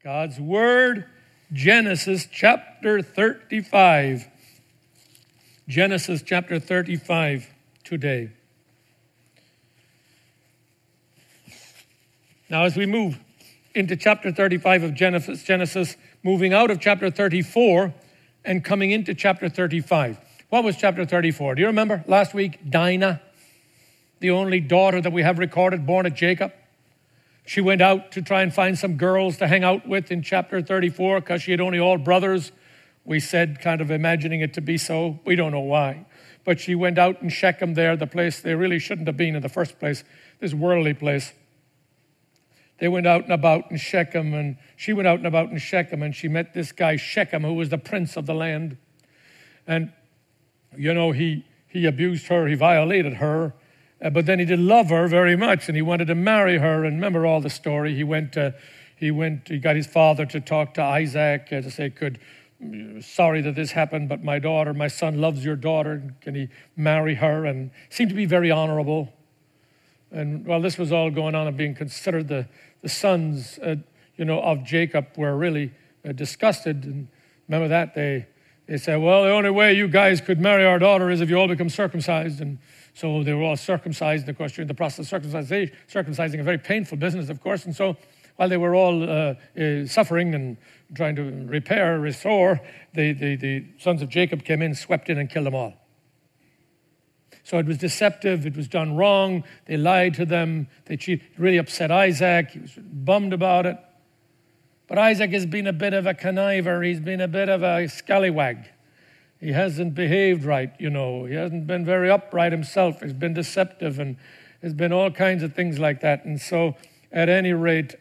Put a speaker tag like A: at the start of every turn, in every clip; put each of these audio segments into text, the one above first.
A: God's Word, Genesis chapter 35. Genesis chapter 35 today. Now as we move into chapter 35 of Genesis, moving out of chapter 34 and coming into chapter 35. What was chapter 34? Do you remember last week? Dinah, the only daughter that we have recorded, born of Jacob. She went out to try and find some girls to hang out with in chapter 34 because she had only all brothers. We said, kind of imagining it to be so. We don't know why. But she went out in Shechem there, the place they really shouldn't have been in the first place, this worldly place. They went out and about in Shechem, and she went out and about in Shechem, and she met this guy Shechem, who was the prince of the land. And, you know, he abused her, he violated her. But then he did love her very much, and he wanted to marry her. And remember all the story. He got his father to talk to Isaac to say, sorry that this happened, but my son loves your daughter. Can he marry her? And seemed to be very honorable. And while this was all going on and being considered, the sons, of Jacob were really disgusted. And remember that they said, well, the only way you guys could marry our daughter is if you all become circumcised. And so they were all circumcised, of course, during the process of circumcising, a very painful business, of course. And so while they were all suffering and trying to restore, the sons of Jacob came in, swept in, and killed them all. So it was deceptive. It was done wrong. They lied to them. They cheated. It really upset Isaac. He was bummed about it. But Isaac has been a bit of a conniver. He's been a bit of a scallywag. He hasn't behaved right, He hasn't been very upright himself. He's been deceptive, and there's been all kinds of things like that. And so, at any rate,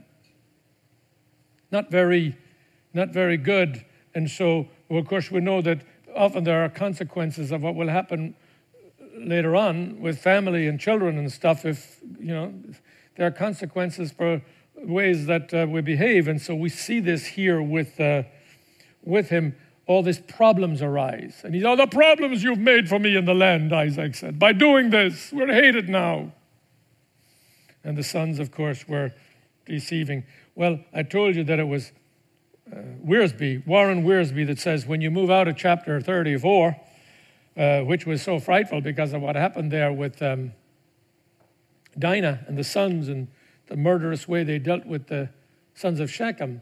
A: not very good. And so, well, of course, we know that often there are consequences of what will happen later on with family and children and stuff. If there are consequences for ways that we behave. And so we see this here with him. All these problems arise. And the problems you've made for me in the land, Isaac said. By doing this, we're hated now. And the sons, of course, were deceiving. Well, I told you that it was Warren Wiersbe, that says when you move out of chapter 34, which was so frightful because of what happened there with Dinah and the sons and the murderous way they dealt with the sons of Shechem,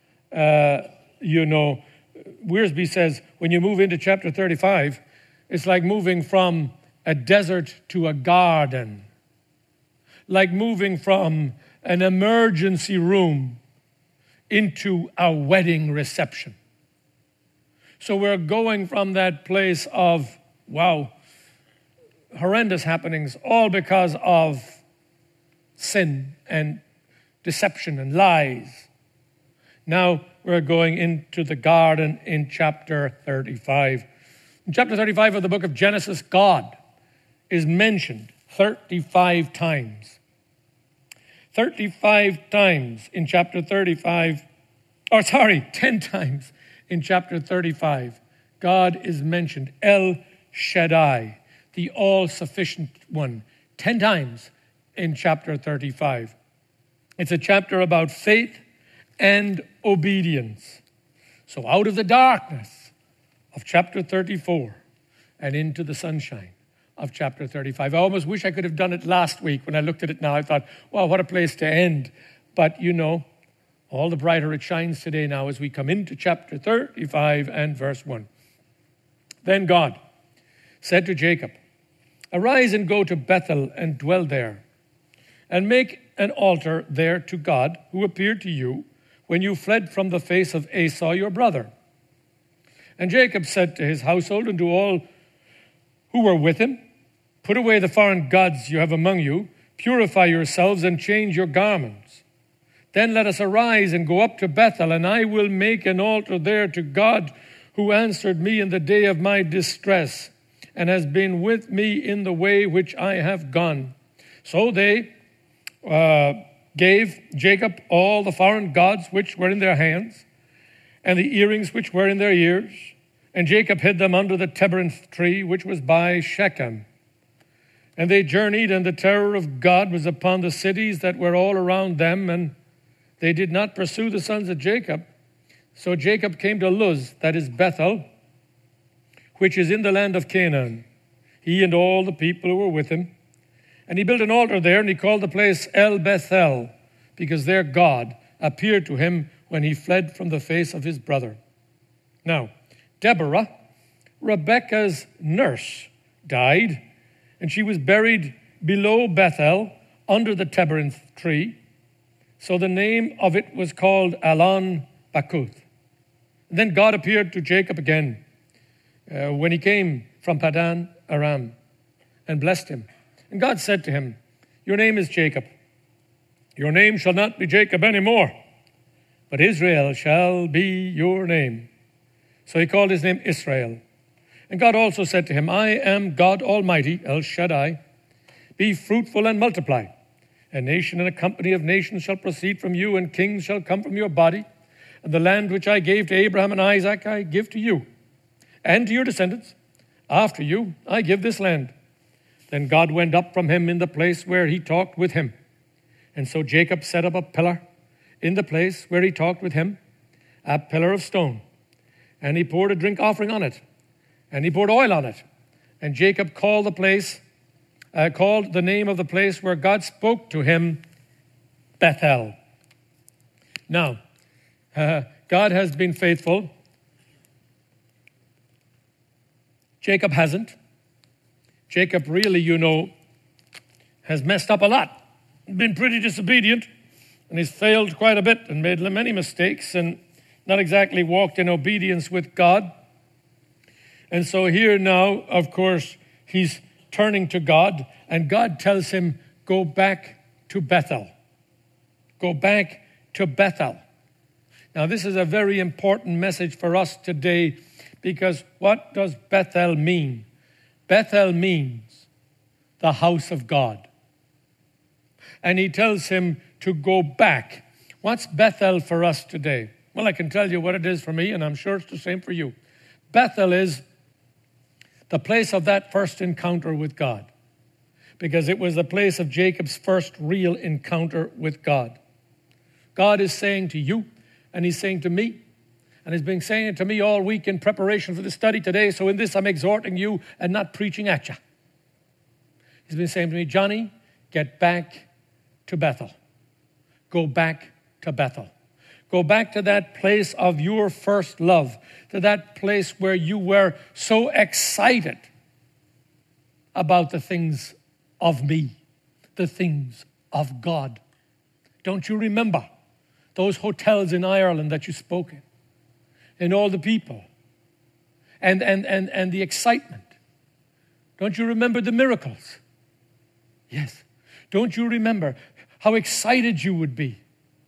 A: Wiersbe says, when you move into chapter 35, it's like moving from a desert to a garden, like moving from an emergency room into a wedding reception. So we're going from that place of, horrendous happenings, all because of sin and deception and lies. Now we're going into the garden in chapter 35. In chapter 35 of the book of Genesis, God is mentioned 35 times. 35 times in chapter 35. 10 times in chapter 35. God is mentioned. El Shaddai, the all-sufficient one. 10 times in chapter 35. It's a chapter about faith and obedience. So out of the darkness of chapter 34 and into the sunshine of chapter 35. I almost wish I could have done it last week. When I looked at it now, I thought, wow, what a place to end. But all the brighter it shines today now as we come into chapter 35 and verse 1. Then God said to Jacob, arise and go to Bethel and dwell there, and make an altar there to God who appeared to you when you fled from the face of Esau your brother. And Jacob said to his household and to all who were with him, put away the foreign gods you have among you, purify yourselves and change your garments. Then let us arise and go up to Bethel, and I will make an altar there to God who answered me in the day of my distress and has been with me in the way which I have gone. So they gave Jacob all the foreign gods which were in their hands and the earrings which were in their ears. And Jacob hid them under the terebinth tree which was by Shechem. And they journeyed, and the terror of God was upon the cities that were all around them, and they did not pursue the sons of Jacob. So Jacob came to Luz, that is Bethel, which is in the land of Canaan, he and all the people who were with him. And he built an altar there, and he called the place El Bethel, because there God appeared to him when he fled from the face of his brother. Now, Deborah, Rebekah's nurse, died, and she was buried below Bethel under the terebinth tree. So the name of it was called Allon Bacuth. Then God appeared to Jacob again when he came from Padan Aram and blessed him. And God said to him, your name is Jacob. Your name shall not be Jacob anymore, but Israel shall be your name. So he called his name Israel. And God also said to him, I am God Almighty, El Shaddai. Be fruitful and multiply. A nation and a company of nations shall proceed from you, and kings shall come from your body. And the land which I gave to Abraham and Isaac I give to you, and to your descendants. After you I give this land. Then God went up from him in the place where he talked with him. And so Jacob set up a pillar in the place where he talked with him, a pillar of stone. And he poured a drink offering on it, and he poured oil on it. And Jacob called the name of the place where God spoke to him, Bethel. Now, God has been faithful. Jacob hasn't. Jacob really, has messed up a lot, been pretty disobedient, and he's failed quite a bit and made many mistakes and not exactly walked in obedience with God. And so here now, of course, he's turning to God, and God tells him, go back to Bethel. Go back to Bethel. Now, this is a very important message for us today, because what does Bethel mean? Bethel means the house of God. And he tells him to go back. What's Bethel for us today? Well, I can tell you what it is for me, and I'm sure it's the same for you. Bethel is the place of that first encounter with God, because it was the place of Jacob's first real encounter with God. God is saying to you, and he's saying to me, and he's been saying it to me all week in preparation for the study today, so in this I'm exhorting you and not preaching at you. He's been saying to me, Johnny, get back to Bethel. Go back to Bethel. Go back to that place of your first love, to that place where you were so excited about the things of me, the things of God. Don't you remember those hotels in Ireland that you spoke in, and all the people, and the excitement? Don't you remember the miracles? Yes. Don't you remember how excited you would be?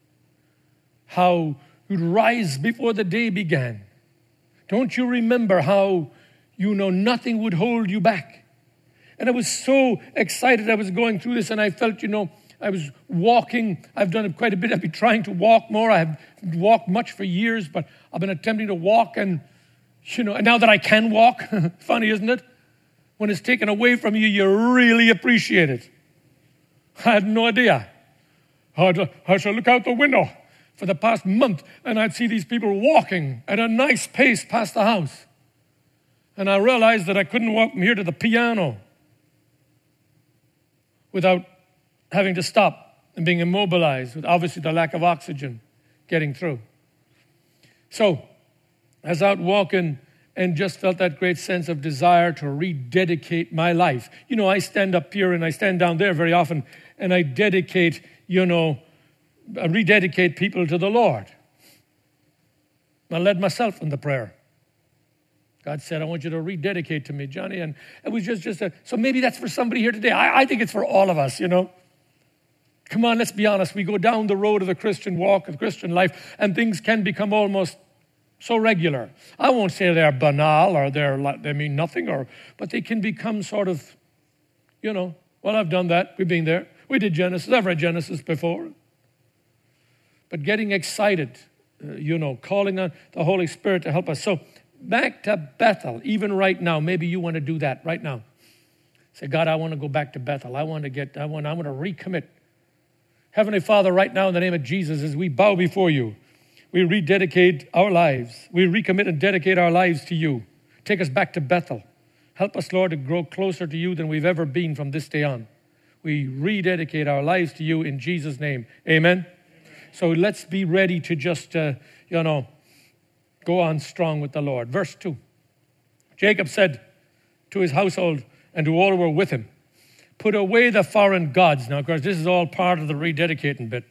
A: How you'd rise before the day began? Don't you remember how nothing would hold you back? And I was so excited. I was going through this, and I felt, I was walking. I've done it quite a bit. I've been trying to walk more. I have walked much for years, but I've been attempting to walk, and now that I can walk, funny, isn't it? When it's taken away from you, you really appreciate it. I had no idea. I should look out the window for the past month, and I'd see these people walking at a nice pace past the house. And I realized that I couldn't walk from here to the piano without having to stop and being immobilized, with obviously the lack of oxygen getting through. So, I was out walking and just felt that great sense of desire to rededicate my life. I stand up here and I stand down there very often, and I dedicate, I rededicate people to the Lord. I led myself in the prayer. God said, I want you to rededicate to me, Johnny. And it was so maybe that's for somebody here today. I think it's for all of us, Come on, let's be honest. We go down the road of the Christian walk, of Christian life, and things can become almost so regular. I won't say they're banal or they mean nothing, but they can become sort of, well, I've done that. We've been there. We did Genesis. I've read Genesis before. But getting excited, calling on the Holy Spirit to help us. So back to Bethel, even right now. Maybe you want to do that right now. Say, God, I want to go back to Bethel. I want to recommit. Heavenly Father, right now in the name of Jesus, as we bow before you, we rededicate our lives. We recommit and dedicate our lives to you. Take us back to Bethel. Help us, Lord, to grow closer to you than we've ever been from this day on. We rededicate our lives to you in Jesus' name. Amen? So let's be ready to just, go on strong with the Lord. Verse 2. Jacob said to his household and to all who were with him, put away the foreign gods. Now, of course, this is all part of the rededicating bit.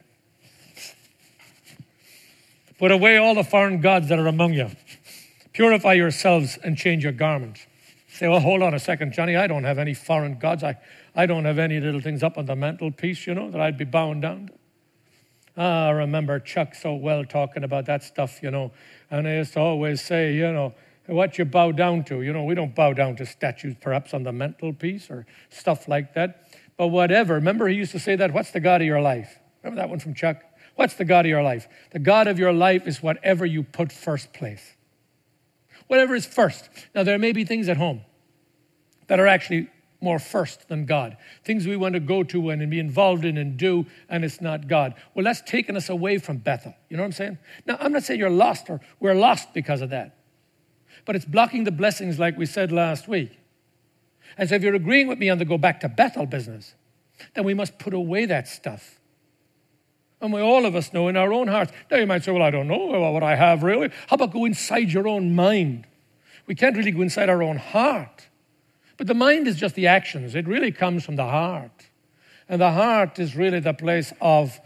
A: Put away all the foreign gods that are among you. Purify yourselves and change your garments. Say, well, hold on a second, Johnny. I don't have any foreign gods. I don't have any little things up on the mantelpiece, that I'd be bowing down to. I remember Chuck so well talking about that stuff, and I used to always say, what you bow down to. We don't bow down to statues perhaps on the mantelpiece or stuff like that. But whatever. Remember he used to say that, what's the God of your life? Remember that one from Chuck? What's the God of your life? The God of your life is whatever you put first place. Whatever is first. Now, there may be things at home that are actually more first than God. Things we want to go to and be involved in and do, and it's not God. Well, that's taken us away from Bethel. You know what I'm saying? Now, I'm not saying you're lost or we're lost because of that. But it's blocking the blessings like we said last week. And so if you're agreeing with me on the go back to Bethel business, then we must put away that stuff. And we all of us know in our own hearts. Now you might say, well, I don't know what I have really. How about go inside your own mind? We can't really go inside our own heart. But the mind is just the actions. It really comes from the heart. And the heart is really the place of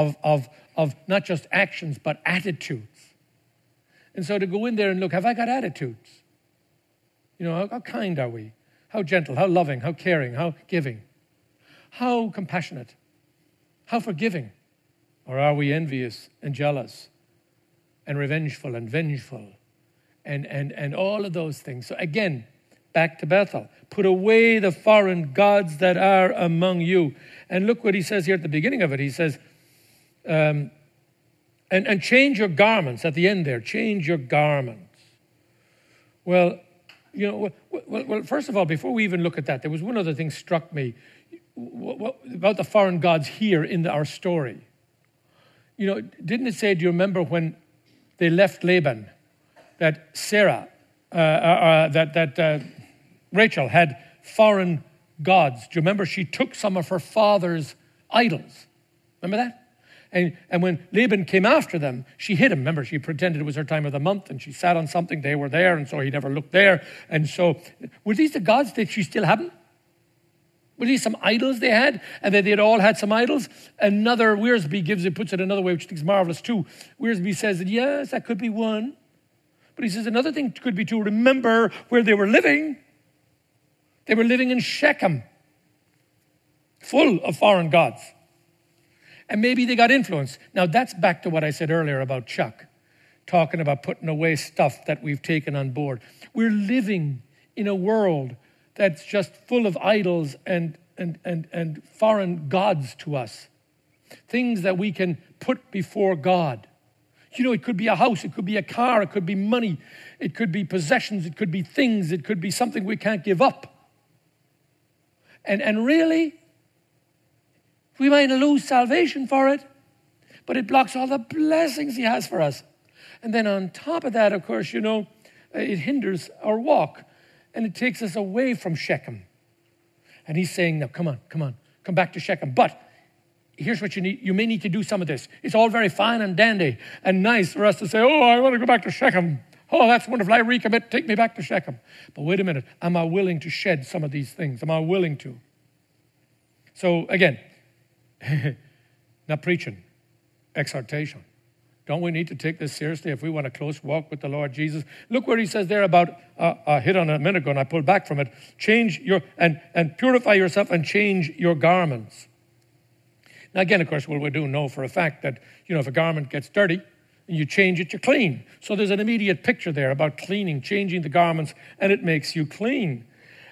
A: not just actions, but attitudes. And so to go in there and look, have I got attitudes? How kind are we? How gentle, how loving, how caring, how giving? How compassionate? How forgiving? Or are we envious and jealous and revengeful and vengeful and all of those things? So again, back to Bethel. Put away the foreign gods that are among you. And look what he says here at the beginning of it. He says, and change your garments at the end there. Change your garments. Well, first of all, before we even look at that, there was one other thing struck me about the foreign gods here in our story. Didn't it say, do you remember when they left Laban, that Sarah, Rachel had foreign gods? Do you remember she took some of her father's idols? Remember that? And when Laban came after them, she hid him. Remember, she pretended it was her time of the month, and she sat on something. They were there, and so he never looked there. And so, were these the gods that she still hadn't? Were these some idols they had? And they had all had some idols? Another, Wiersbe puts it another way, which I think is marvelous too. Wiersbe says that, yes, that could be one. But he says another thing could be to remember where they were living. They were living in Shechem, full of foreign gods. And maybe they got influenced. Now, that's back to what I said earlier about Chuck, talking about putting away stuff that we've taken on board. We're living in a world that's just full of idols and foreign gods to us. Things that we can put before God. It could be a house, it could be a car, it could be money, it could be possessions, it could be things, it could be something we can't give up. And really, we might lose salvation for it, but it blocks all the blessings he has for us. And then on top of that, of course, it hinders our walk. And it takes us away from Shechem. And he's saying, now, come on, come back to Shechem. But here's what you need. You may need to do some of this. It's all very fine and dandy and nice for us to say, oh, I want to go back to Shechem. Oh, that's wonderful. I recommit. Take me back to Shechem. But wait a minute. Am I willing to shed some of these things? Am I willing to? So again, not preaching, exhortation. Don't we need to take this seriously if we want a close walk with the Lord Jesus? Look where he says there about, I hit on it a minute ago and I pulled back from it. Change your, and purify yourself and change your garments. Now again, of course, we do know for a fact that, if a garment gets dirty and you change it, you're clean. So there's an immediate picture there about cleaning, changing the garments, and it makes you clean.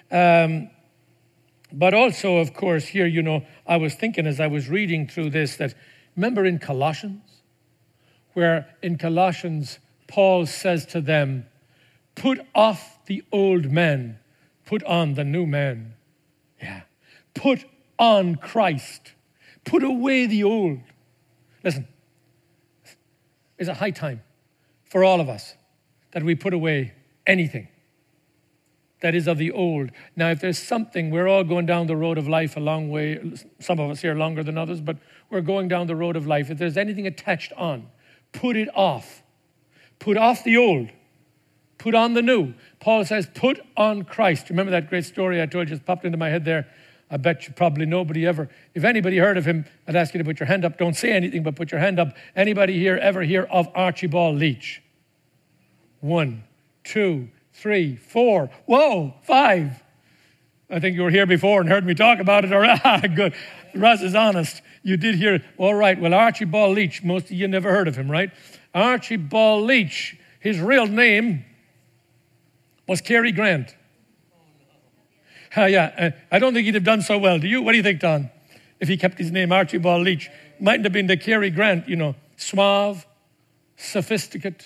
A: But also, of course, here, I was thinking as I was reading through this that, remember in Colossians? Where in Colossians, Paul says to them, put off the old man, put on the new man. Yeah. Put on Christ. Put away the old. Listen, it's a high time for all of us that we put away anything that is of the old. Now, if there's something, we're all going down the road of life a long way. Some of us here longer than others, but we're going down the road of life. If there's anything attached on, put it off. Put off the old. Put on the new. Paul says, put on Christ. Remember that great story I told you just popped into my head there? I bet you probably nobody ever, if anybody heard of him, I'd ask you to put your hand up. Don't say anything, but put your hand up. Anybody here ever hear of Archibald Leach? 1, 2, 3, 4. Whoa, 5. I think you were here before and heard me talk about it. Good. Russ is honest. You did hear it. All right. Well, Archibald Leach, most of you never heard of him, right? Archibald Leach, his real name was Cary Grant. Yeah, I don't think he'd have done so well. Do you? What do you think, Don? If he kept his name Archibald Leach. Mightn't have been the Cary Grant, suave, sophisticate,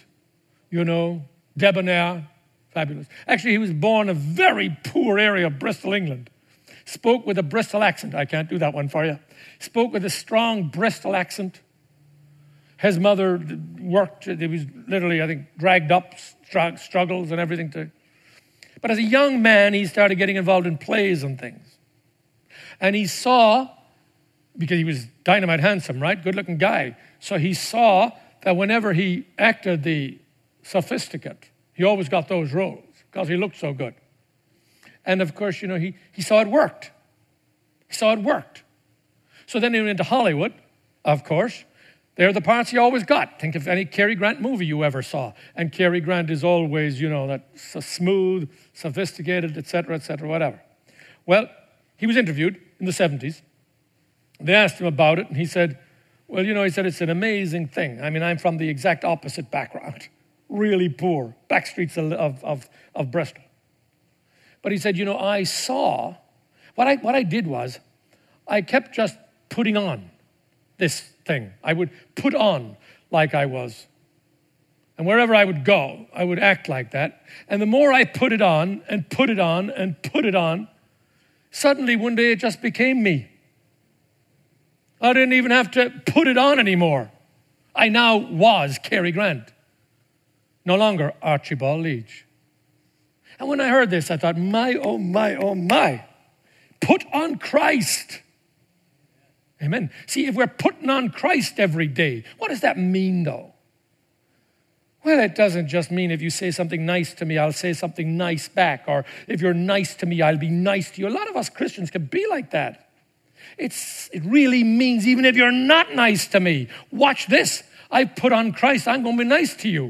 A: debonair, fabulous. Actually, he was born in a very poor area of Bristol, England. Spoke with a Bristol accent. I can't do that one for you. Spoke with a strong Bristol accent. His mother worked. He was literally, I think, dragged up, struggles and everything. But as a young man, he started getting involved in plays and things. And he saw, because he was dynamite handsome, right? Good-looking guy. So he saw that whenever he acted the sophisticate, he always got those roles because he looked so good. And of course, he saw it worked. He saw it worked. So then he went into Hollywood, of course. They're the parts he always got. Think of any Cary Grant movie you ever saw. And Cary Grant is always, that so smooth, sophisticated, et cetera, whatever. Well, he was interviewed in the 70s. They asked him about it, and he said, well, he said, it's an amazing thing. I mean, I'm from the exact opposite background. Really poor, back streets of Bristol. But he said, I saw, what I did was, I kept just putting on this thing. I would put on like I was. And wherever I would go, I would act like that. And the more I put it on and put it on and put it on, suddenly one day it just became me. I didn't even have to put it on anymore. I now was Cary Grant. No longer Archibald Leach. And when I heard this, I thought, my, oh my, oh my. Put on Christ. Amen. See, if we're putting on Christ every day, what does that mean, though? Well, it doesn't just mean if you say something nice to me, I'll say something nice back. Or if you're nice to me, I'll be nice to you. A lot of us Christians can be like that. It really means even if you're not nice to me, watch this. I've put on Christ. I'm going to be nice to you.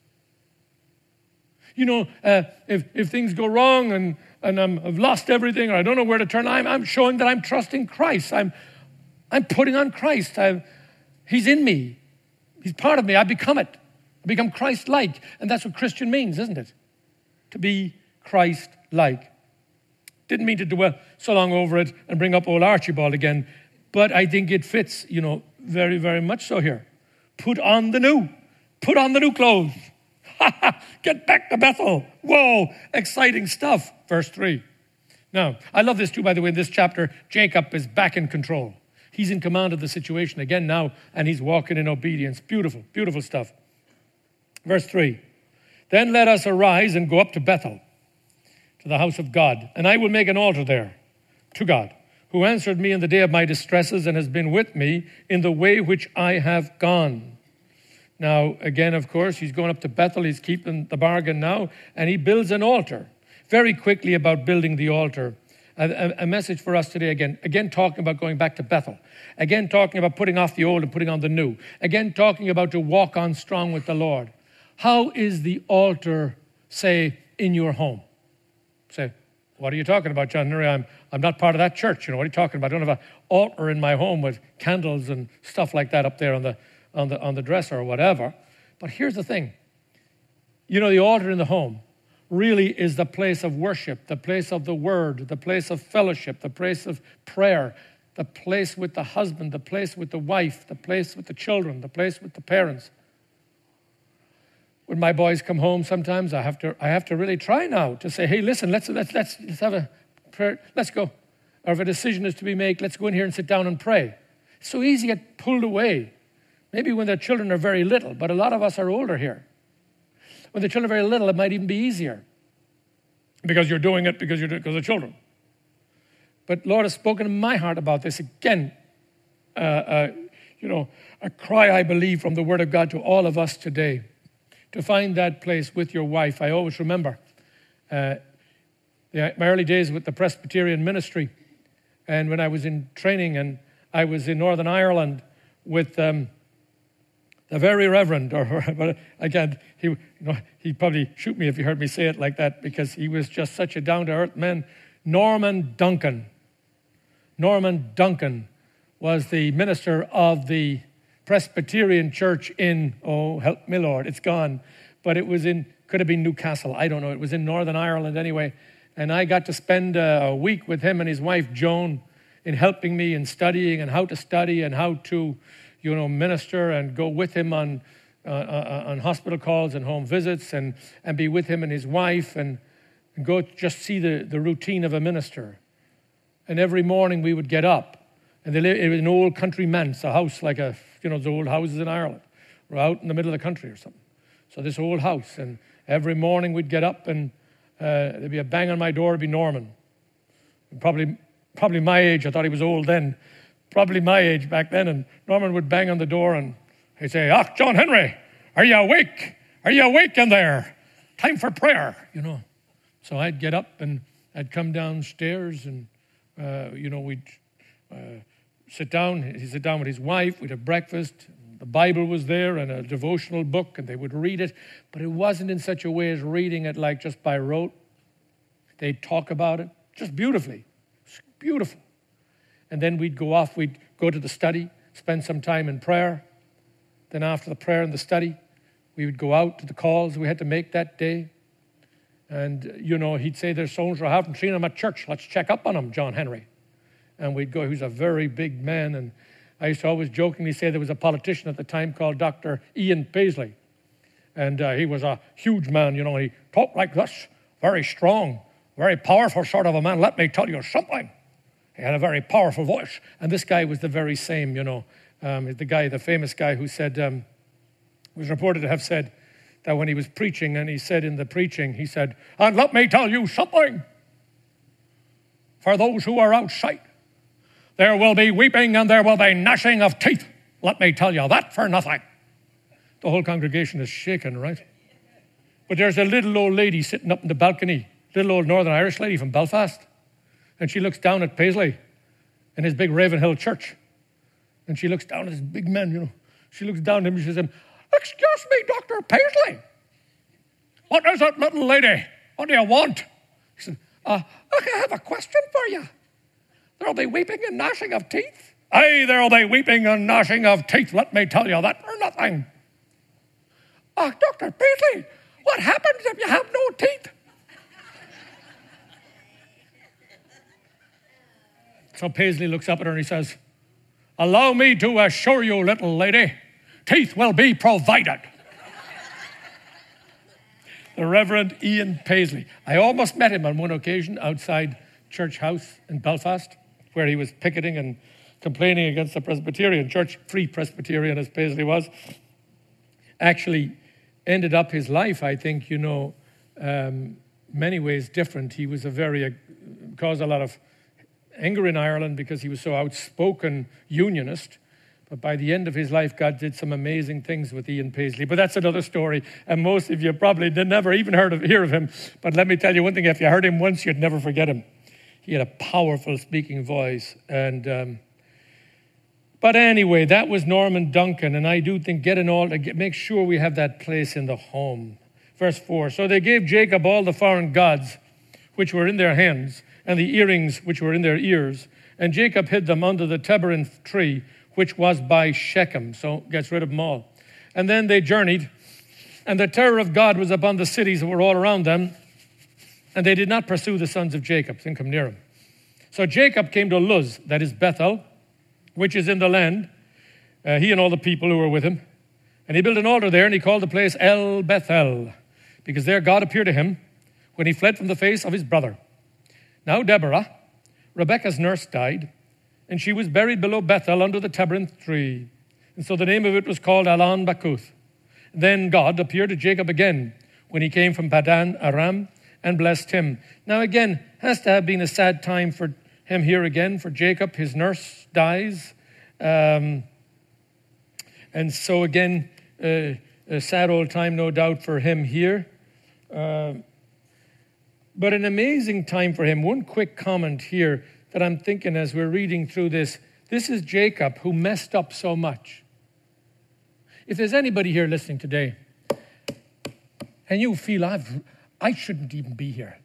A: If things go wrong and I've lost everything or I don't know where to turn, I'm showing that I'm trusting Christ. I'm putting on Christ. He's in me. He's part of me. I become it. I become Christ-like. And that's what Christian means, isn't it? To be Christ-like. Didn't mean to dwell so long over it and bring up old Archibald again, but I think it fits, very, very much so here. Put on the new. Put on the new clothes. Get back to Bethel. Whoa, exciting stuff. Verse 3. Now, I love this too, by the way. In this chapter, Jacob is back in control. He's in command of the situation again now, and he's walking in obedience. Beautiful, beautiful stuff. Verse 3. Then let us arise and go up to Bethel, to the house of God, and I will make an altar there to God, who answered me in the day of my distresses and has been with me in the way which I have gone. Now, again, of course, he's going up to Bethel. He's keeping the bargain now, and he builds an altar. Very quickly about building the altar. A message for us today again talking about going back to Bethel. Again talking about putting off the old and putting on the new. Again talking about to walk on strong with the Lord. How is the altar, say, in your home? Say, what are you talking about, John? I'm not part of that church. What are you talking about? I don't have an altar in my home with candles and stuff like that up there on the dresser or whatever. But here's the thing. The altar in the home really is the place of worship, the place of the word, the place of fellowship, the place of prayer, the place with the husband, the place with the wife, the place with the children, the place with the parents. When my boys come home, sometimes I have to really try now to say, hey, listen, let's have a prayer. Let's go. Or if a decision is to be made, let's go in here and sit down and pray. It's so easy to get pulled away. Maybe when the children are very little, but a lot of us are older here. When the children are very little, it might even be easier because you're doing it because of children. But Lord has spoken in my heart about this again. A cry, I believe, from the Word of God to all of us today, to find that place with your wife. I always remember my early days with the Presbyterian ministry, and when I was in training, and I was in Northern Ireland with the very Reverend, but again, he'd probably shoot me if he heard me say it like that, because he was just such a down-to-earth man. Norman Duncan was the minister of the Presbyterian church in, oh, help me, Lord, it's gone. But it was could have been Newcastle, I don't know. It was in Northern Ireland anyway. And I got to spend a week with him and his wife, Joan, in helping me in studying and how to study and how to, minister, and go with him on hospital calls and home visits, and be with him and his wife, and go just see the routine of a minister. And every morning we would get up. And it was an old country manse, a house like the old houses in Ireland. We're out in the middle of the country or something. So this old house, and every morning we'd get up, and there'd be a bang on my door. It'd be Norman. Probably my age. I thought he was old then. Probably my age back then. And Norman would bang on the door, and he'd say, John Henry, are you awake? Are you awake in there? Time for prayer, So I'd get up, and I'd come downstairs, and, we'd sit down. He'd sit down with his wife. We'd have breakfast. The Bible was there and a devotional book, and they would read it. But it wasn't in such a way as reading it like just by rote. They'd talk about it just beautifully. It's beautiful. And then we'd go off. We'd go to the study, spend some time in prayer. Then after the prayer and the study, we would go out to the calls we had to make that day. And, he'd say, there's so-and-so, I haven't seen him at church. Let's check up on him, John Henry. And we'd go. He was a very big man. And I used to always jokingly say there was a politician at the time called Dr. Ian Paisley. And he was a huge man. He talked like this, very strong, very powerful sort of a man. Let me tell you something. He had a very powerful voice. And this guy was the very same, the famous guy who said, was reported to have said that when he was preaching, and he said in the preaching, he said, and let me tell you something. For those who are outside, there will be weeping and there will be gnashing of teeth. Let me tell you that for nothing. The whole congregation is shaken, right? But there's a little old lady sitting up in the balcony, little old Northern Irish lady from Belfast. And she looks down at Paisley in his big Ravenhill church. And she looks down at this big man, She looks down at him and she says, excuse me, Dr. Paisley. What is it, little lady? What do you want? He said, I have a question for you. There'll be weeping and gnashing of teeth. Aye, there'll be weeping and gnashing of teeth. Let me tell you that for nothing. Dr. Paisley, what happens if you have no teeth? So Paisley looks up at her and he says, allow me to assure you, little lady, teeth will be provided. The Reverend Ian Paisley. I almost met him on one occasion outside Church House in Belfast, where he was picketing and complaining against the Presbyterian church, Free Presbyterian as Paisley was. Actually ended up his life, I think, many ways different. He was caused a lot of anger in Ireland because he was so outspoken unionist. But by the end of his life, God did some amazing things with Ian Paisley. But that's another story. And most of you probably never even hear of him. But let me tell you one thing. If you heard him once, you'd never forget him. He had a powerful speaking voice. But anyway, that was Norman Duncan. And I do think make sure we have that place in the home. Verse 4, so they gave Jacob all the foreign gods which were in their hands, and the earrings which were in their ears. And Jacob hid them under the terebinth tree, which was by Shechem. So gets rid of them all. And then they journeyed, and the terror of God was upon the cities that were all around them, and they did not pursue the sons of Jacob, and come near him. So Jacob came to Luz, that is Bethel, which is in the land, he and all the people who were with him. And he built an altar there, and he called the place El Bethel, because there God appeared to him when he fled from the face of his brother. Now Deborah, Rebekah's nurse, died, And she was buried below Bethel under the terebinth tree. And so the name of it was called Allon Bacuth. Then God appeared to Jacob again when he came from Padan Aram and blessed him. Now again, has to have been a sad time for him here again. For Jacob, his nurse dies. And so again, a sad old time, no doubt, for him here. But an amazing time for him. One quick comment here that I'm thinking as we're reading through this. This is Jacob who messed up so much. If there's anybody here listening today, and you feel I shouldn't even be here.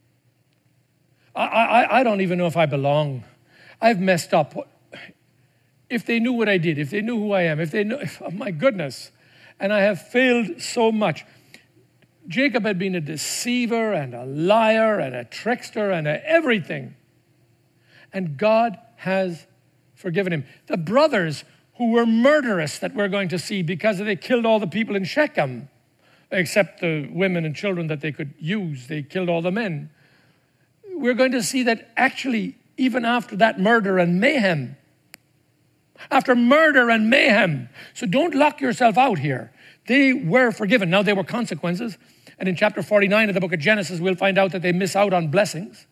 A: I don't even know if I belong. I've messed up. If they knew what I did, if they knew who I am, if they knew, oh my goodness, and I have failed so much. Jacob had been a deceiver and a liar and a trickster and everything. And God has forgiven him. The brothers who were murderous that we're going to see because they killed all the people in Shechem, except the women and children that they could use. They killed all the men. We're going to see that actually, even after that murder and mayhem, after murder and mayhem, so don't lock yourself out here. They were forgiven. Now, there were consequences. And in chapter 49 of the book of Genesis, we'll find out that they miss out on blessings.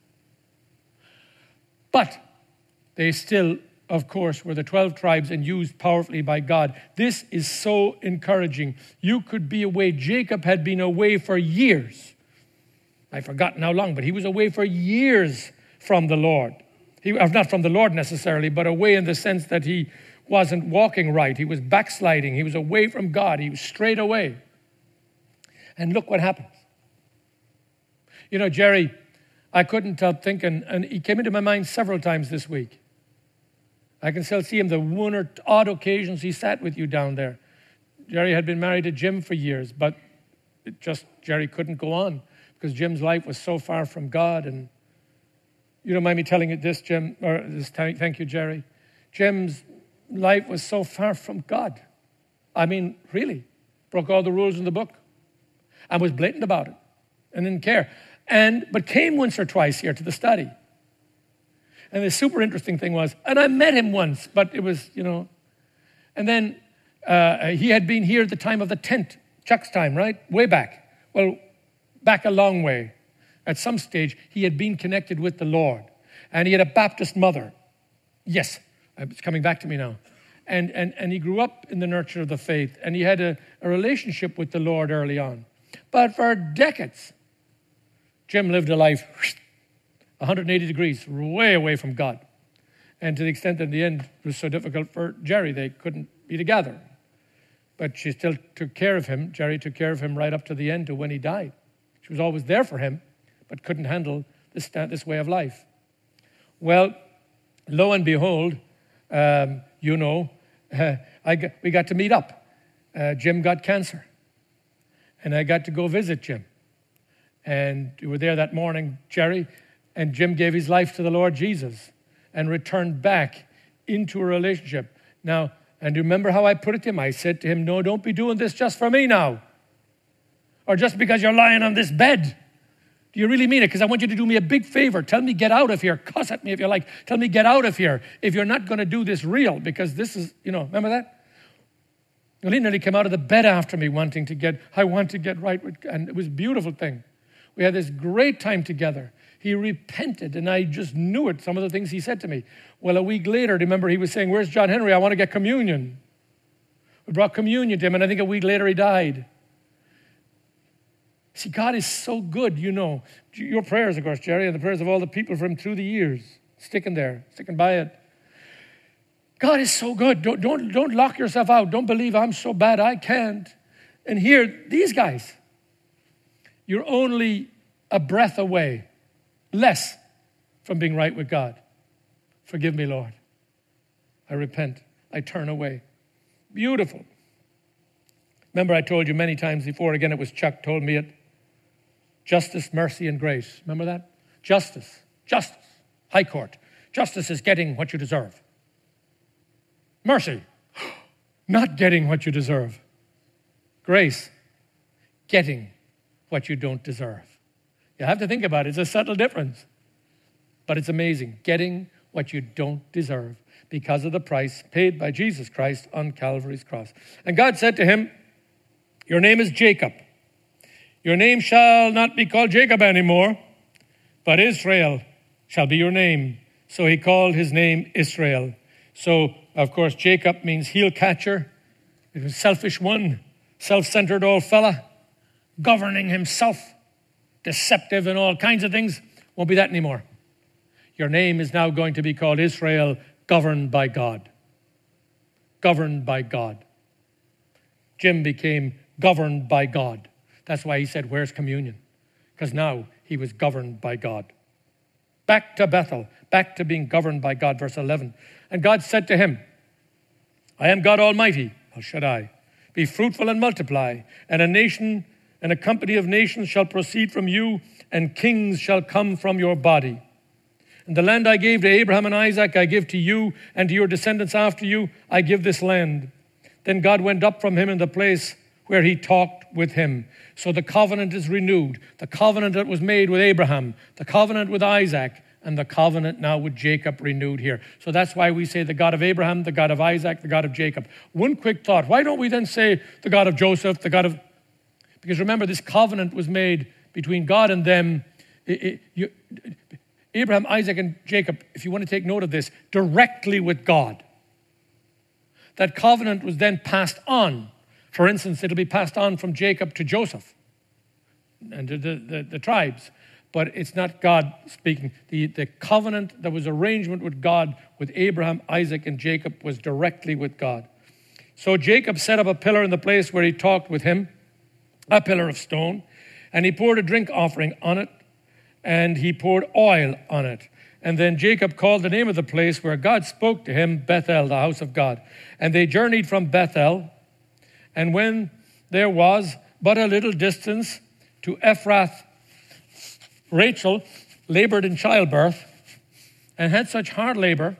A: But they still, of course, were the 12 tribes and used powerfully by God. This is so encouraging. You could be away. Jacob had been away for years. I've forgotten how long, but he was away for years from the Lord. Not from the Lord necessarily, but away in the sense that he wasn't walking right. He was backsliding. He was away from God. He was straight away. And look what happens. You know, Jerry, I couldn't help thinking, and he came into my mind several times this week. I can still see him, the one or odd occasions he sat with you down there. Jerry had been married to Jim for years, but Jerry couldn't go on because Jim's life was so far from God. And you don't mind me telling you this, Jim, or this time, thank you, Jerry. Jim's life was so far from God. I mean, really, broke all the rules in the book and was blatant about it and didn't care. But came once or twice here to the study. And the super interesting thing was, and I met him once, but it was, and then he had been here at the time of the tent, Chuck's time, right? Way back. Well, back a long way. At some stage, he had been connected with the Lord. And he had a Baptist mother. Yes, it's coming back to me now. And he grew up in the nurture of the faith. And he had a relationship with the Lord early on. But for decades, Jim lived a life 180 degrees, way away from God. And to the extent that in the end it was so difficult for Jerry, they couldn't be together. But she still took care of him. Jerry took care of him right up to the end, to when he died. She was always there for him, but couldn't handle this way of life. Well, lo and behold, we got to meet up. Jim got cancer. And I got to go visit Jim. And we were there that morning, Jerry, and Jim gave his life to the Lord Jesus and returned back into a relationship. Now, and you remember how I put it to him? I said to him, no, don't be doing this just for me now. Or just because you're lying on this bed. Do you really mean it? Because I want you to do me a big favor. Tell me get out of here. Cuss at me if you like. Tell me get out of here if you're not going to do this real. Because this is, remember that? Well, he nearly came out of the bed after me I want to get right with, and it was a beautiful thing. We had this great time together. He repented, and I just knew it, some of the things he said to me. Well, a week later, remember, he was saying, where's John Henry? I want to get communion. We brought communion to him, and I think a week later he died. See, God is so good, Your prayers, of course, Jerry, and the prayers of all the people for him through the years, sticking by it. God is so good. Don't lock yourself out. Don't believe I'm so bad I can't. And here, these guys, you're only a breath away, less from being right with God. Forgive me, Lord. I repent. I turn away. Beautiful. Remember, I told you many times before, again, it was Chuck told me it. Justice, mercy, and grace. Remember that? Justice. High court. Justice is getting what you deserve. Mercy. Not getting what you deserve. Grace. Getting what you don't deserve. You have to think about it. It's a subtle difference. But it's amazing. Getting what you don't deserve because of the price paid by Jesus Christ on Calvary's cross. And God said to him, your name is Jacob. Your name shall not be called Jacob anymore, but Israel shall be your name. So he called his name Israel. So, of course, Jacob means heel catcher. It was selfish one, self-centered old fella, governing himself, deceptive and all kinds of things. Won't be that anymore. Your name is now going to be called Israel, governed by God. Governed by God. Jim became governed by God. That's why he said, where's communion? Because now he was governed by God. Back to Bethel, back to being governed by God, verse 11. And God said to him, I am God Almighty, El Shaddai. Be fruitful and multiply, and a nation and a company of nations shall proceed from you, and kings shall come from your body. And the land I gave to Abraham and Isaac, I give to you, and to your descendants after you, I give this land. Then God went up from him in the place where he talked with him. So the covenant is renewed. The covenant that was made with Abraham, the covenant with Isaac, and the covenant now with Jacob renewed here. So that's why we say the God of Abraham, the God of Isaac, the God of Jacob. One quick thought. Why don't we then say the God of Joseph, the God of... Because remember, this covenant was made between God and them. Abraham, Isaac, and Jacob, if you want to take note of this, directly with God. That covenant was then passed on. For instance, it'll be passed on from Jacob to Joseph and to the tribes. But it's not God speaking. The covenant that was arrangement with God, with Abraham, Isaac, and Jacob, was directly with God. So Jacob set up a pillar in the place where he talked with him, a pillar of stone, and he poured a drink offering on it, and he poured oil on it. And then Jacob called the name of the place where God spoke to him, Bethel, the house of God. And they journeyed from Bethel, and when there was but a little distance to Ephrath, Rachel labored in childbirth and had such hard labor.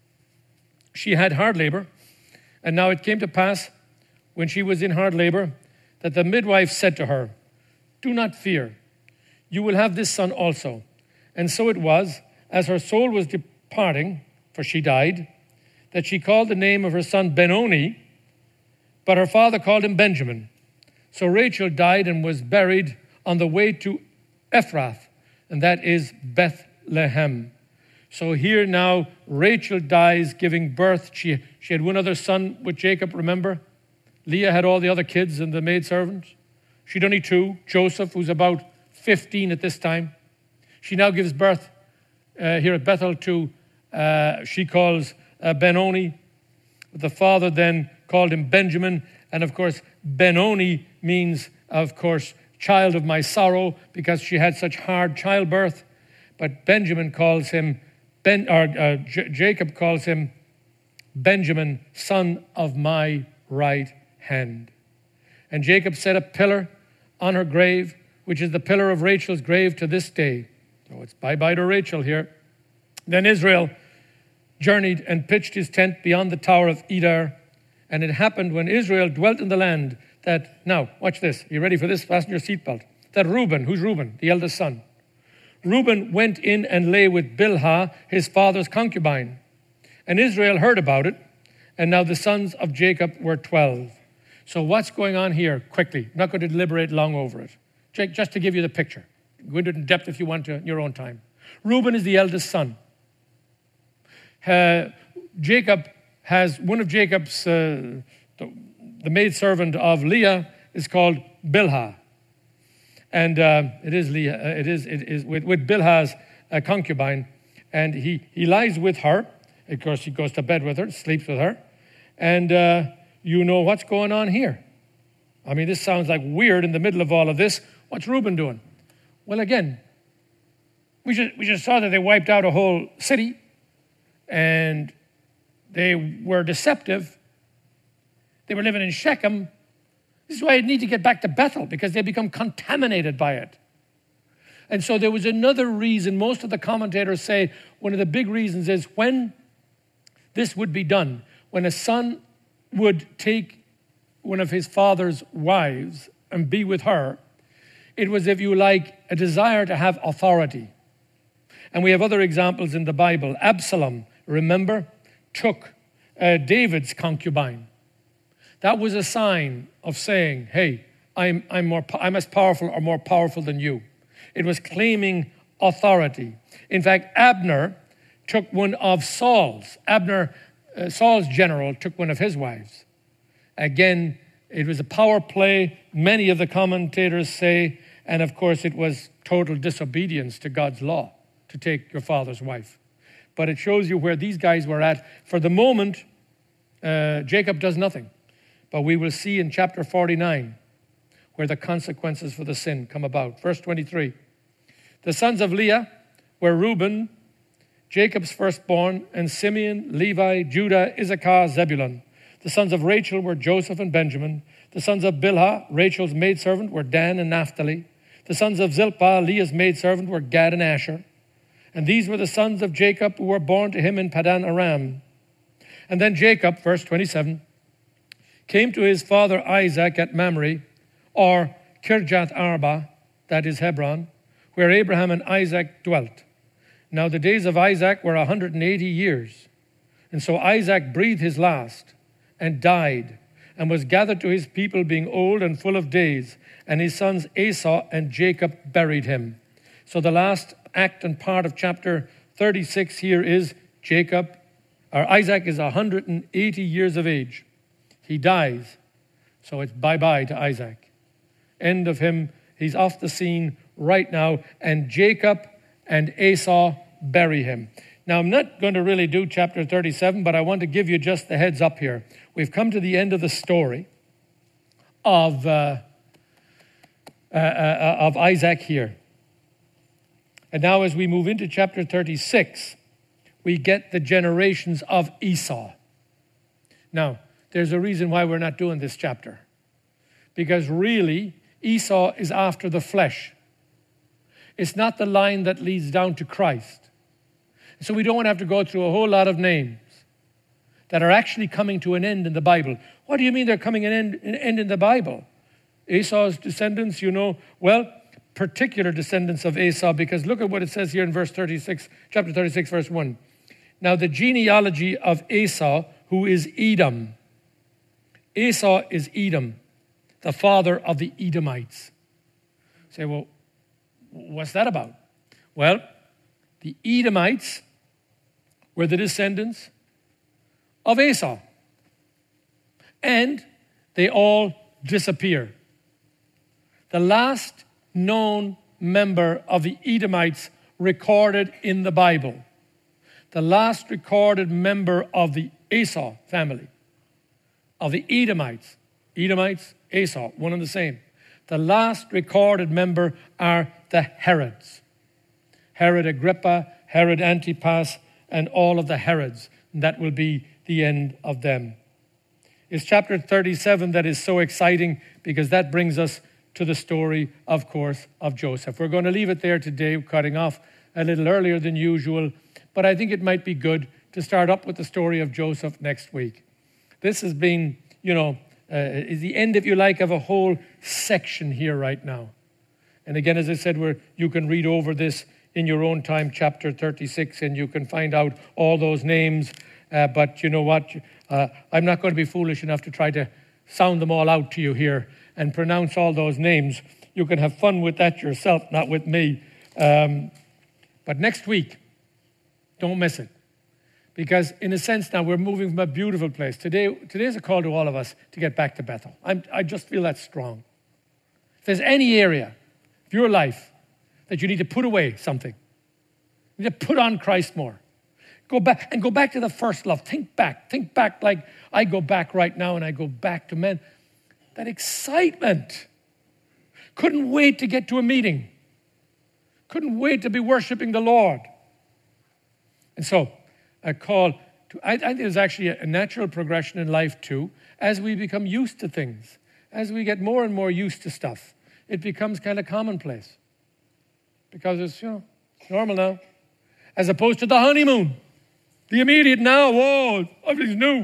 A: She had hard labor. And now it came to pass when she was in hard labor that the midwife said to her, do not fear. You will have this son also. And so it was, as her soul was departing, for she died, that she called the name of her son Benoni, but her father called him Benjamin. So Rachel died and was buried on the way to Ephrath, and that is Bethlehem. So here now, Rachel dies giving birth. She had one other son with Jacob, remember? Leah had all the other kids and the maidservants. She'd only two, Joseph, who's about 15 at this time. She now gives birth here at Bethel to, she calls Benoni. The father then called him Benjamin. And of course, Benoni means, of course, child of my sorrow, because she had such hard childbirth. But Benjamin calls him, Jacob calls him Benjamin, son of my right hand. And Jacob set a pillar on her grave, which is the pillar of Rachel's grave to this day. So it's bye-bye to Rachel here. Then Israel journeyed and pitched his tent beyond the tower of Edar. And it happened when Israel dwelt in the land that, now, watch this. Are you ready for this? Fasten your seatbelt. That Reuben, who's Reuben? The eldest son. Reuben went in and lay with Bilhah, his father's concubine. And Israel heard about it. And now the sons of Jacob were 12. So what's going on here? Quickly. I'm not going to deliberate long over it. Just to give you the picture. Go into it in depth if you want to in your own time. Reuben is the eldest son. Jacob has one of Jacob's, the maidservant of Leah is called Bilhah. And it is Leah, it is with Bilhah's concubine. And he lies with her. Of course, he goes to bed with her, sleeps with her. And you know what's going on here. I mean, this sounds like weird in the middle of all of this. What's Reuben doing? Well, again, we just saw that they wiped out a whole city. And they were deceptive. They were living in Shechem. This is why I need to get back to Bethel, because they become contaminated by it. And so there was another reason. Most of the commentators say one of the big reasons is when this would be done, when a son would take one of his father's wives and be with her, it was, if you like, a desire to have authority. And we have other examples in the Bible. Absalom, remember, took David's concubine. That was a sign of saying, hey, I'm as powerful or more powerful than you. It was claiming authority. In fact, Abner took one of Saul's. Saul's general, took one of his wives. Again, it was a power play, many of the commentators say, and of course it was total disobedience to God's law to take your father's wife. But it shows you where these guys were at. For the moment, Jacob does nothing. But we will see in chapter 49 where the consequences for the sin come about. Verse 23. The sons of Leah were Reuben, Jacob's firstborn, and Simeon, Levi, Judah, Issachar, Zebulun. The sons of Rachel were Joseph and Benjamin. The sons of Bilhah, Rachel's maidservant, were Dan and Naphtali. The sons of Zilpah, Leah's maidservant, were Gad and Asher. And these were the sons of Jacob who were born to him in Padan Aram. And then Jacob, verse 27, came to his father Isaac at Mamre, or Kirjath Arba, that is Hebron, where Abraham and Isaac dwelt. Now the days of Isaac were 180 years. And so Isaac breathed his last and died, and was gathered to his people, being old and full of days. And his sons Esau and Jacob buried him. So the last act and part of chapter 36 here is Isaac is 180 years of age. He dies. So it's bye-bye to Isaac. End of him. He's off the scene right now. And Jacob and Esau bury him. Now, I'm not going to really do chapter 37, but I want to give you just the heads up here. We've come to the end of the story of Isaac here. And now as we move into chapter 36, we get the generations of Esau. Now, there's a reason why we're not doing this chapter. Because really, Esau is after the flesh. It's not the line that leads down to Christ. So we don't want to have to go through a whole lot of names that are actually coming to an end in the Bible. What do you mean they're coming to an end in the Bible? Esau's descendants, well, particular descendants of Esau, because look at what it says here in chapter 36, verse 1. Now the genealogy of Esau, who is Edom. Esau is Edom, the father of the Edomites. You say, well, what's that about? Well, the Edomites were the descendants of Esau. And they all disappear. The last known member of the Edomites recorded in the Bible, the last recorded member of the Esau family, of the Edomites, Esau, one and the same. The last recorded member are the Herods. Herod Agrippa, Herod Antipas, and all of the Herods. And that will be the end of them. It's chapter 37 that is so exciting because that brings us to the story, of course, of Joseph. We're going to leave it there today, cutting off a little earlier than usual, but I think it might be good to start up with the story of Joseph next week. This has been, is the end, if you like, of a whole section here right now. And again, as I said, you can read over this in your own time, chapter 36, and you can find out all those names. But you know what? I'm not going to be foolish enough to try to sound them all out to you here and pronounce all those names. You can have fun with that yourself, not with me. But next week, don't miss it. Because in a sense now, we're moving from a beautiful place. Today's a call to all of us to get back to Bethel. I just feel that strong. If there's any area of your life that you need to put away something, you need to put on Christ more. Go back to the first love. Think back like I go back right now, and I go back to men. That excitement. Couldn't wait to get to a meeting. Couldn't wait to be worshiping the Lord. And so, a call to, I think there's actually a natural progression in life too, as we become used to things. As we get more and more used to stuff, it becomes kind of commonplace. Because it's, it's normal now. As opposed to the honeymoon. The immediate now, whoa, everything's new.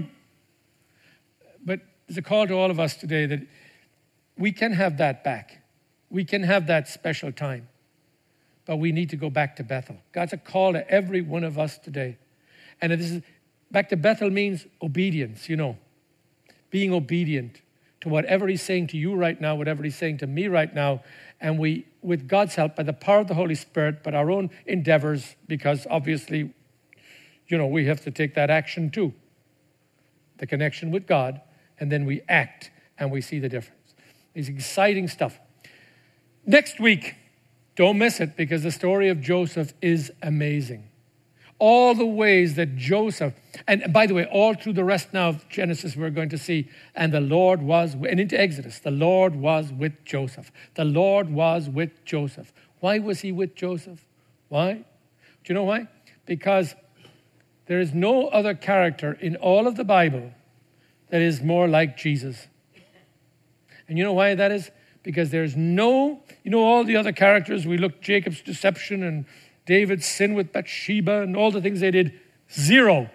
A: But there's a call to all of us today that we can have that back. We can have that special time. but we need to go back to Bethel. God's a call to every one of us today. And this is back to Bethel means obedience, being obedient to whatever he's saying to you right now, whatever he's saying to me right now. And we, with God's help, by the power of the Holy Spirit, but our own endeavors, because obviously, we have to take that action too. The connection with God, and then we act and we see the difference. It's exciting stuff. Next week, don't miss it, because the story of Joseph is amazing. All the ways that Joseph, and by the way, all through the rest now of Genesis, we're going to see, and into Exodus, the Lord was with Joseph. The Lord was with Joseph. Why was he with Joseph? Why? Do you know why? Because there is no other character in all of the Bible that is more like Jesus. And you know why that is? Because there's all the other characters, we look, Jacob's deception and David's sin with Bathsheba and all the things they did, 0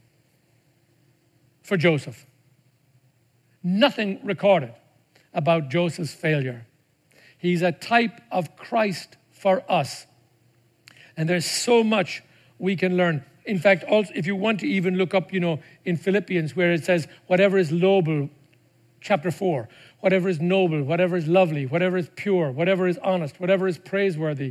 A: for Joseph. Nothing recorded about Joseph's failure. He's a type of Christ for us. And there's so much we can learn. In fact, also, if you want to even look up, in Philippians where it says, whatever is noble, chapter 4, whatever is noble, whatever is lovely, whatever is pure, whatever is honest, whatever is praiseworthy,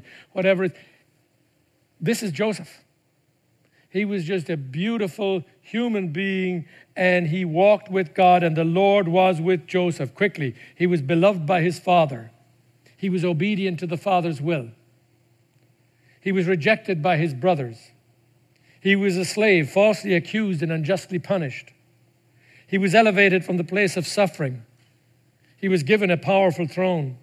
A: this is Joseph. He was just a beautiful human being, and he walked with God, and the Lord was with Joseph. Quickly, he was beloved by his father. He was obedient to the father's will. He was rejected by his brothers. He was a slave, falsely accused and unjustly punished. He was elevated from the place of suffering. He was given a powerful throne.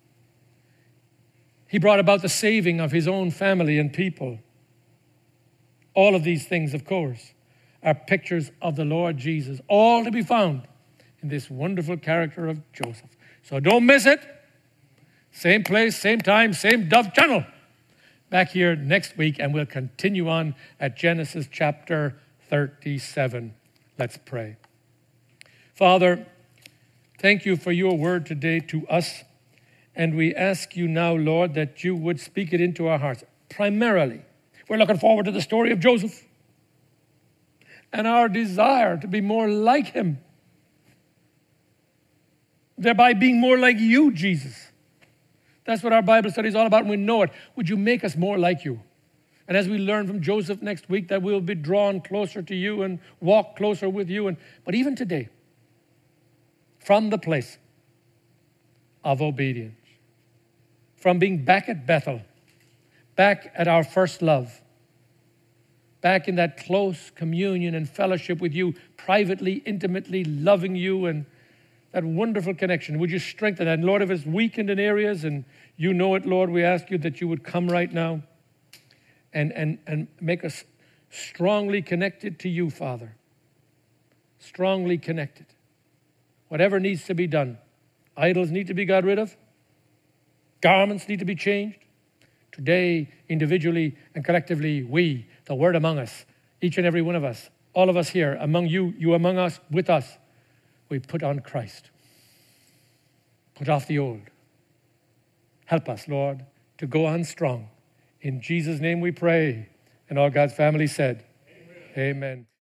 A: He brought about the saving of his own family and people. All of these things, of course, are pictures of the Lord Jesus, all to be found in this wonderful character of Joseph. So don't miss it. Same place, same time, same Dove Channel. Back here next week, and we'll continue on at Genesis chapter 37. Let's pray. Father, thank you for your word today to us. And we ask you now, Lord, that you would speak it into our hearts. Primarily, we're looking forward to the story of Joseph and our desire to be more like him, thereby being more like you, Jesus. That's what our Bible study is all about, and we know it. Would you make us more like you? And as we learn from Joseph next week, that we'll be drawn closer to you and walk closer with you. But even today, from the place of obedience, from being back at Bethel, back at our first love, back in that close communion and fellowship with you, privately, intimately loving you, and that wonderful connection. Would you strengthen that? And Lord, if it's weakened in areas, and you know it, Lord, we ask you that you would come right now and make us strongly connected to you, Father. Strongly connected. Whatever needs to be done. Idols need to be got rid of. Garments need to be changed. Today, individually and collectively, we, the word among us, each and every one of us, all of us here, among you, you among us, with us, we put on Christ. Put off the old. Help us, Lord, to go on strong. In Jesus' name we pray. And all God's family said, Amen. Amen.